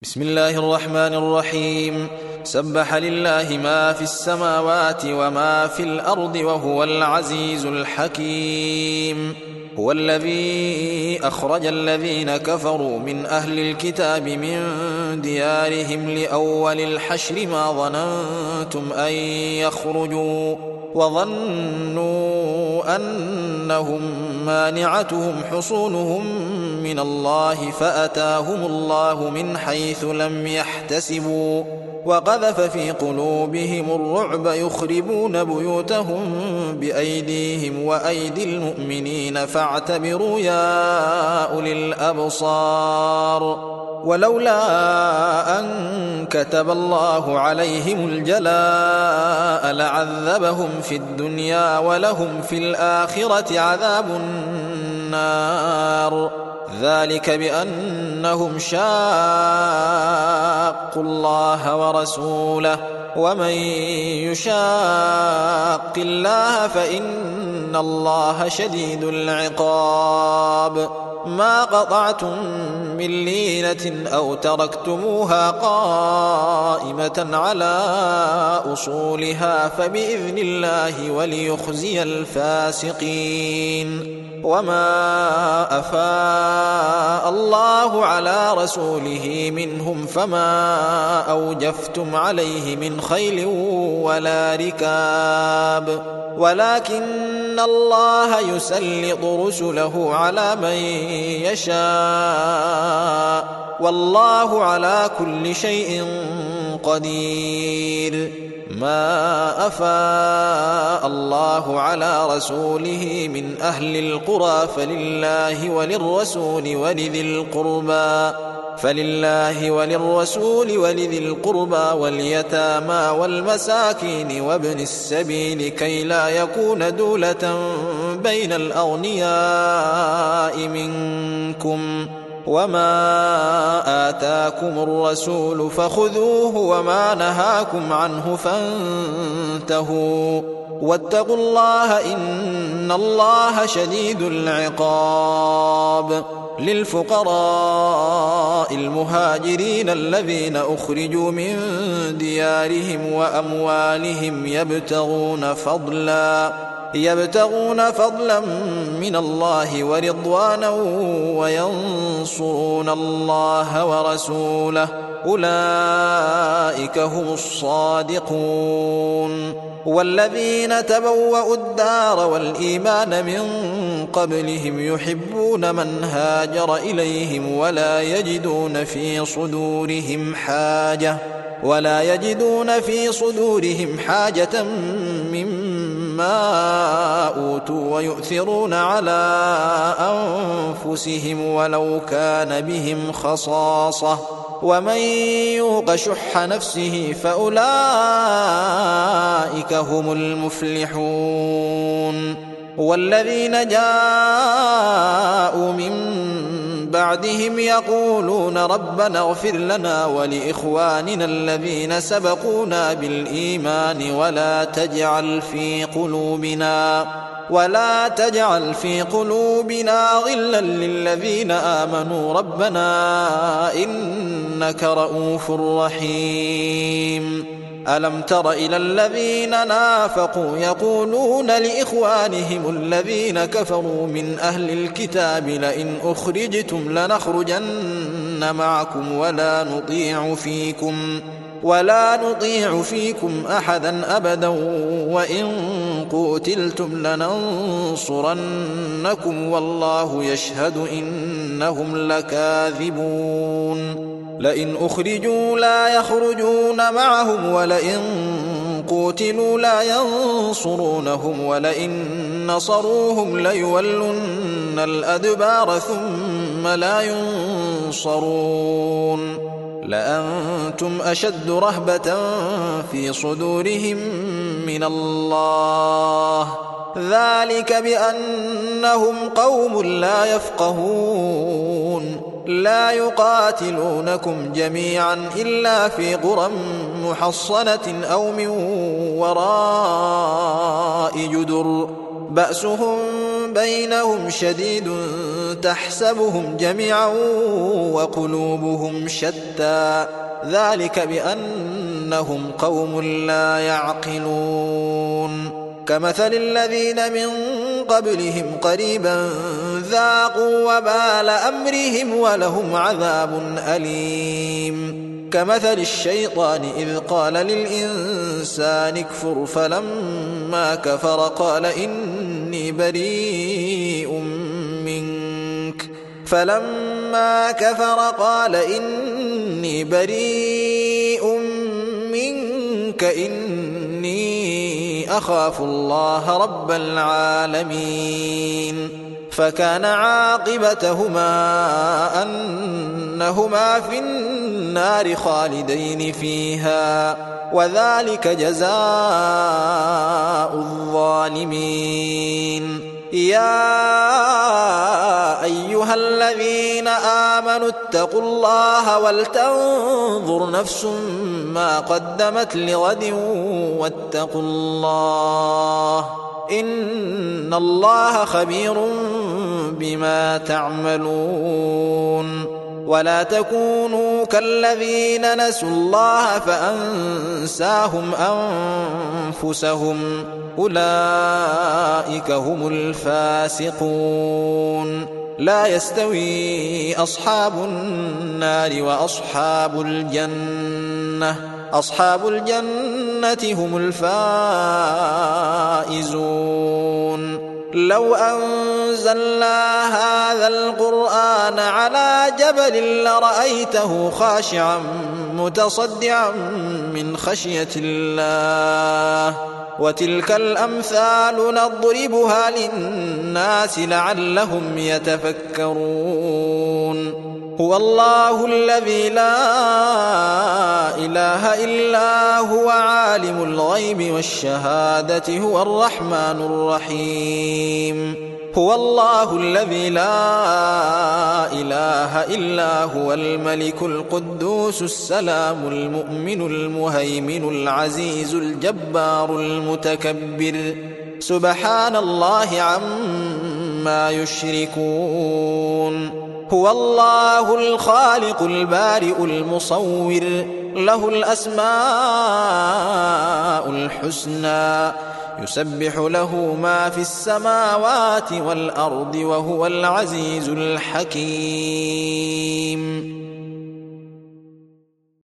بسم الله الرحمن الرحيم. سبح لله ما في السماوات وما في الأرض وهو العزيز الحكيم. هو الذي أخرج الذين كفروا من أهل الكتاب من ديارهم لأول الحشر ما ظننتم أن يخرجوا وظنوا أنهم مانعتهم حصونهم من الله فأتاهم الله من حيث لم يحتسبوا وقذف في قلوبهم الرعب يخربون بيوتهم بأيديهم وأيدي المؤمنين فاعتبروا يا أولي الأبصار. ولولا أن كتب الله عليهم الجلاء لعذبهم في الدنيا ولهم في الآخرة عذاب النار. ذلك بأنهم شاقوا الله ورسوله ومن يشاق الله فإن الله شديد العقاب. ما قطعتم من لينة أو تركتموها قائمة على أصولها فبإذن الله وليخزي الفاسقين. وما أفاء الله على رسوله منهم فما أوجفتم عليه من خيل ولا ركاب ولكن الله يسلط رسله على من يشاء والله على كل شيء قدير. ما أفاء الله على رسوله من أهل القرى فلله وللرسول ولذي القربى واليتامى والمساكين وابن السبيل كي لا يكون دولة بين الأغنياء منكم. وما آتاكم الرسول فخذوه وما نهاكم عنه فانتهوا واتقوا الله إن الله شديد العقاب. للفقراء المهاجرين الذين أخرجوا من ديارهم وأموالهم يبتغون فضلا من الله ورضوانا وينصرون الله ورسوله أولئك هم الصادقون. والذين تبوأوا الدار والإيمان من قبلهم يحبون من هاجر إليهم ولا يجدون في صدورهم حاجة مما أوتوا ويؤثرون على أنفسهم ولو كان بهم خصاصة ومن يوق شح نفسه فأولئك هم المفلحون. والذين جاءوا من بعدهم يقولون ربنا اغفر لنا ولإخواننا الذين سبقونا بالإيمان ولا تجعل في قلوبنا غلا للذين آمنوا ربنا إنك رؤوف رحيم. ألم تر إلى الذين نافقوا يقولون لإخوانهم الذين كفروا من أهل الكتاب لئن أخرجتم لنخرجن معكم ولا نطيع فيكم أحدا أبدا وإن قوتلتم لننصرنكم والله يشهد إنهم لكاذبون. لئن أخرجوا لا يخرجون معهم ولئن قوتلوا لا ينصرونهم ولئن نصروهم ليولن الأدبار ثم لا ينصرون. لأنتم أشد رهبة في صدورهم من الله ذلك بأنهم قوم لا يفقهون. لا يقاتلونكم جميعا إلا في قرى محصنة أو من وراء جدر بأسهم بينهم شديد تحسبهم جميعا وقلوبهم شتى ذلك بأنهم قوم لا يعقلون كمثل الذين من قبلهم قريبا ذاقوا وبال أمرهم ولهم عذاب أليم كمثل الشيطان إذ قال للإنسان اكفر فلما كفر قال إني بريء منك إني أخاف الله رب العالمين فكان عاقبتهما أنهما في النار خالدين فيها وذلك جزاء الظالمين يا أيها الذين آمنوا اتقوا الله ولتنظر نفس ما قدمت لغد واتقوا الله إن الله خبير بما تعملون ولا تكونوا كالذين نسوا الله فأنساهم أنفسهم أولئك هم الفاسقون لا يستوي أصحاب النار وأصحاب الجنة أصحاب الجنة هم الفائزون لو أنزلنا هذا القرآن على جبل لرأيته خاشعا متصدعا من خشية الله وتلك الأمثال نضربها للناس لعلهم يتفكرون هو الله الذي لا إله إلا هو عالم الغيب والشهادة هو الرحمن الرحيم هو الله الذي لا إله إلا هو الملك القدوس السلام المؤمن المهيمن العزيز الجبار المتكبر سبحان الله عما يشركون هو الله الخالق البارئ المصور له الأسماء الحسنى يسبح له ما في السماوات والأرض وهو العزيز الحكيم